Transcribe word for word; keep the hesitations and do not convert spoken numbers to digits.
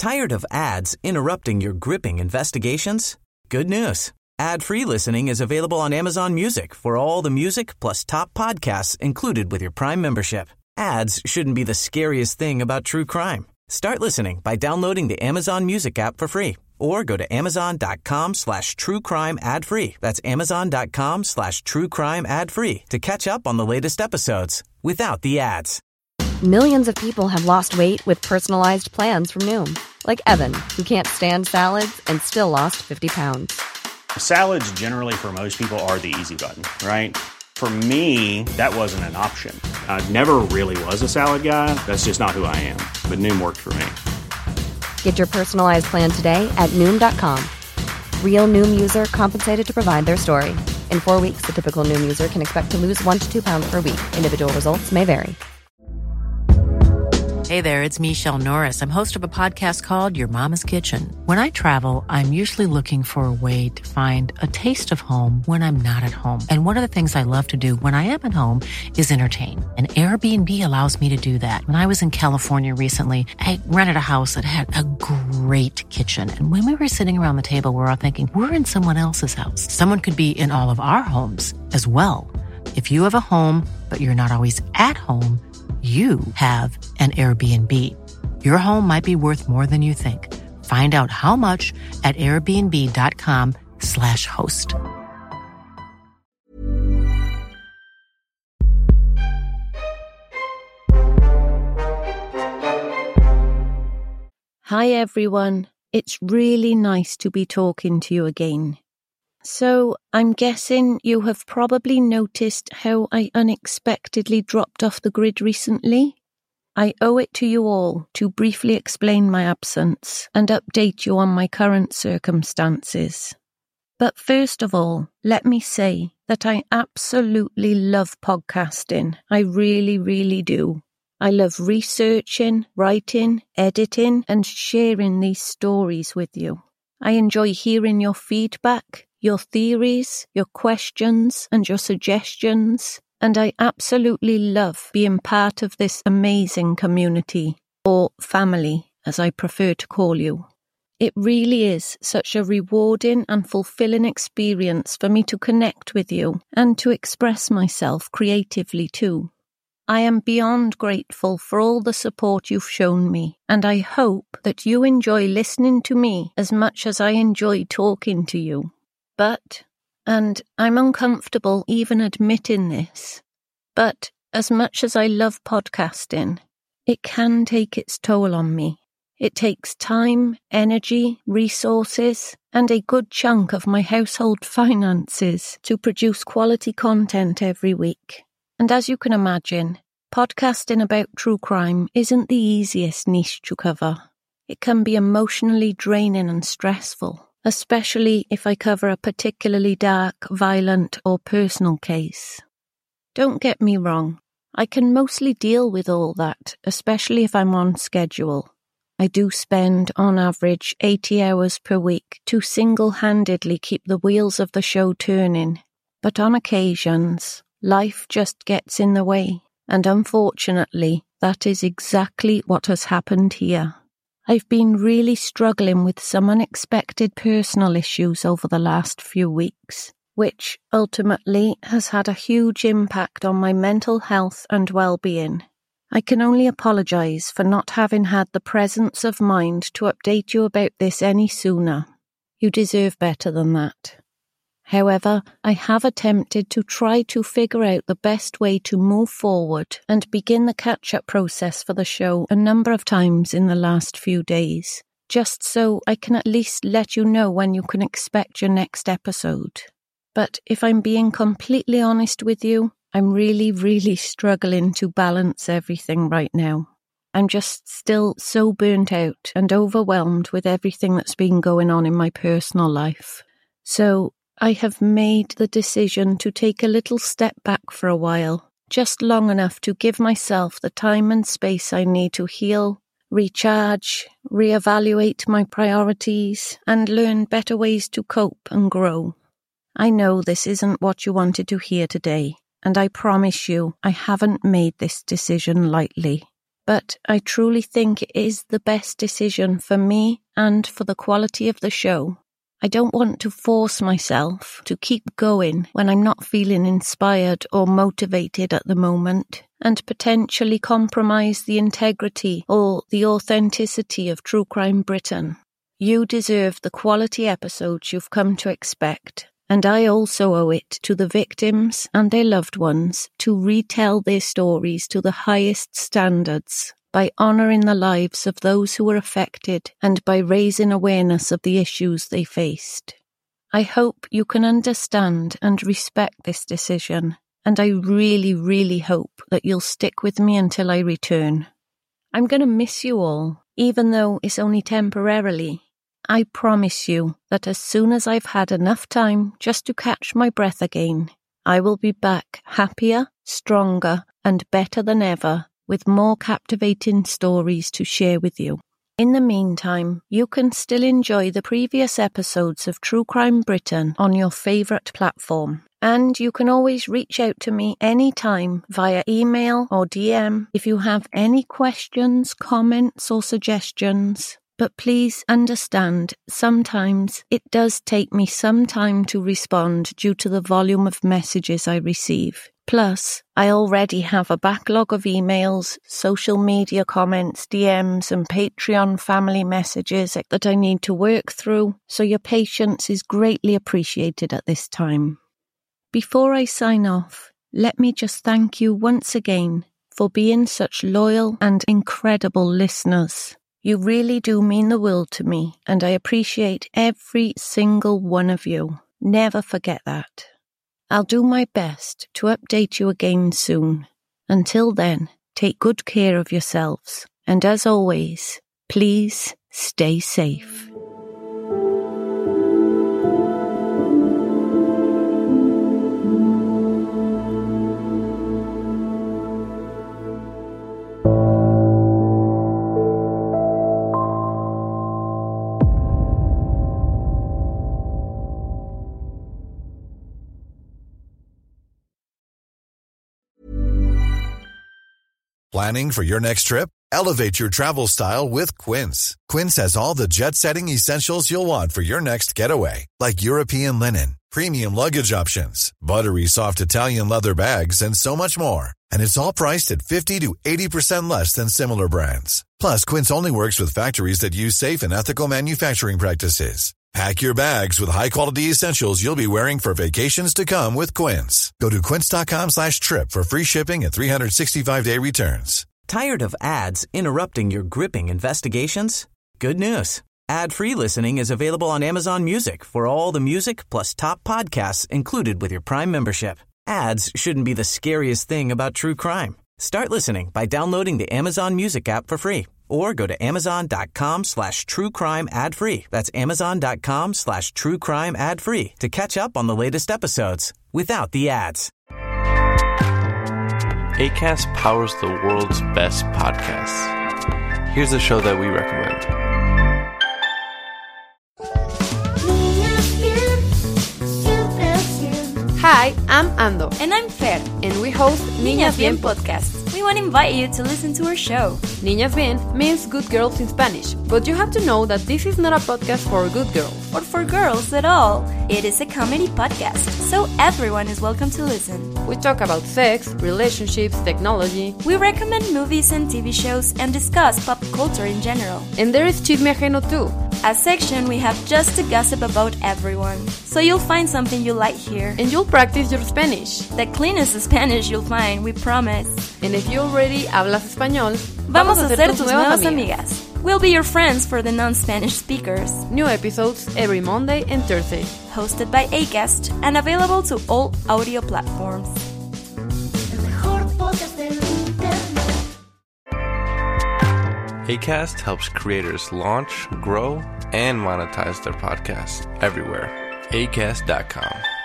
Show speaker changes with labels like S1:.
S1: Tired of ads interrupting your gripping investigations? Good news. Ad-free listening is available on Amazon Music for all the music plus top podcasts included with your Prime membership. Ads shouldn't be the scariest thing about true crime. Start listening by downloading the Amazon Music app for free or go to amazon.com slash true crime ad free. That's amazon.com slash true crime ad free to catch up on the latest episodes without the ads.
S2: Millions of people have lost weight with personalized plans from Noom. Like Evan, who can't stand salads and still lost fifty pounds.
S3: Salads generally for most people are the easy button, right? For me, that wasn't an option. I never really was a salad guy. That's just not who I am. But Noom worked for me.
S2: Get your personalized plan today at Noom dot com. Real Noom user compensated to provide their story. In four weeks, the typical Noom user can expect to lose one to two pounds per week. Individual results may vary.
S4: Hey there, it's Michelle Norris. I'm host of a podcast called Your Mama's Kitchen. When I travel, I'm usually looking for a way to find a taste of home when I'm not at home. And one of the things I love to do when I am at home is entertain. And Airbnb allows me to do that. When I was in California recently, I rented a house that had a great kitchen. And when we were sitting around the table, we were all thinking, we're in someone else's house. Someone could be in all of our homes as well. If you have a home, but you're not always at home, you have an Airbnb. Your home might be worth more than you think. Find out how much at airbnb.com slash host.
S5: Hi everyone. It's really nice to be talking to you again. So, I'm guessing you have probably noticed how I unexpectedly dropped off the grid recently. I owe it to you all to briefly explain my absence and update you on my current circumstances. But first of all, let me say that I absolutely love podcasting. I really, really do. I love researching, writing, editing, and sharing these stories with you. I enjoy hearing your feedback, your theories, your questions, and your suggestions, and I absolutely love being part of this amazing community, or family, as I prefer to call you. It really is such a rewarding and fulfilling experience for me to connect with you and to express myself creatively too. I am beyond grateful for all the support you've shown me, and I hope that you enjoy listening to me as much as I enjoy talking to you. But, and I'm uncomfortable even admitting this, but as much as I love podcasting, it can take its toll on me. It takes time, energy, resources, and a good chunk of my household finances to produce quality content every week. And as you can imagine, podcasting about true crime isn't the easiest niche to cover. It can be emotionally draining and stressful, especially if I cover a particularly dark, violent, or personal case. Don't get me wrong, I can mostly deal with all that, especially if I'm on schedule. I do spend, on average, eighty hours per week to single-handedly keep the wheels of the show turning. But on occasions, life just gets in the way, and unfortunately, that is exactly what has happened here. I've been really struggling with some unexpected personal issues over the last few weeks, which ultimately has had a huge impact on my mental health and well-being. I can only apologise for not having had the presence of mind to update you about this any sooner. You deserve better than that. However, I have attempted to try to figure out the best way to move forward and begin the catch-up process for the show a number of times in the last few days, just so I can at least let you know when you can expect your next episode. But if I'm being completely honest with you, I'm really, really struggling to balance everything right now. I'm just still so burnt out and overwhelmed with everything that's been going on in my personal life. So I have made the decision to take a little step back for a while, just long enough to give myself the time and space I need to heal, recharge, reevaluate my priorities, and learn better ways to cope and grow. I know this isn't what you wanted to hear today, and I promise you I haven't made this decision lightly. but I truly think it is the best decision for me and for the quality of the show. I don't want to force myself to keep going when I'm not feeling inspired or motivated at the moment, and potentially compromise the integrity or the authenticity of True Crime Britain. You deserve the quality episodes you've come to expect, and I also owe it to the victims and their loved ones to retell their stories to the highest standards, by honouring the lives of those who were affected and by raising awareness of the issues they faced. I hope you can understand and respect this decision, and I really, really hope that you'll stick with me until I return. I'm going to miss you all, even though it's only temporarily. I promise you that as soon as I've had enough time just to catch my breath again, I will be back happier, stronger, and better than ever, with more captivating stories to share with you. In the meantime, you can still enjoy the previous episodes of True Crime Britain on your favourite platform. And you can always reach out to me anytime via email or D M if you have any questions, comments, or suggestions. But please understand, sometimes it does take me some time to respond due to the volume of messages I receive. Plus, I already have a backlog of emails, social media comments, D Ms, and Patreon family messages that I need to work through, so your patience is greatly appreciated at this time. Before I sign off, let me just thank you once again for being such loyal and incredible listeners. You really do mean the world to me, and I appreciate every single one of you. Never forget that. I'll do my best to update you again soon. Until then, take good care of yourselves, and as always, please stay safe.
S6: Planning for your next trip? Elevate your travel style with Quince. Quince has all the jet-setting essentials you'll want for your next getaway, like European linen, premium luggage options, buttery soft Italian leather bags, and so much more. And it's all priced at fifty to eighty percent less than similar brands. Plus, Quince only works with factories that use safe and ethical manufacturing practices. Pack your bags with high-quality essentials you'll be wearing for vacations to come with Quince. Go to quince.com slash trip for free shipping and three sixty-five day returns.
S1: Tired of ads interrupting your gripping investigations? Good news. Ad-free listening is available on Amazon Music for all the music plus top podcasts included with your Prime membership. Ads shouldn't be the scariest thing about true crime. Start listening by downloading the Amazon Music app for free. Or go to amazon.com slash true crime ad free. That's amazon.com slash true crime ad free to catch up on the latest episodes without the ads.
S7: Acast powers the world's best podcasts. Here's a show that we recommend.
S8: Hi, I'm Ando.
S9: And I'm Fer.
S8: And we host Niñas Bien podcast.
S9: We want to invite you to listen to our show.
S8: Niñas Bien means good girls in Spanish, but you have to know that this is not a podcast for good girls.
S9: Or for girls at all. It is a comedy podcast, so everyone is welcome to listen.
S8: We talk about sex, relationships, technology.
S9: We recommend movies and T V shows and discuss pop culture in general.
S8: And there is Chisme Ajeno too.
S9: A section we have just to gossip about everyone. So you'll find something you like here.
S8: And you'll practice your Spanish.
S9: The cleanest Spanish you'll find, we promise.
S8: And if you already hablas español,
S9: vamos a ser tus nuevas amigas. We'll be your friends for the non-Spanish speakers.
S8: New episodes every Monday and Thursday.
S9: Hosted by Acast and available to all audio platforms.
S7: Acast helps creators launch, grow, and monetize their podcasts everywhere. Acast dot com.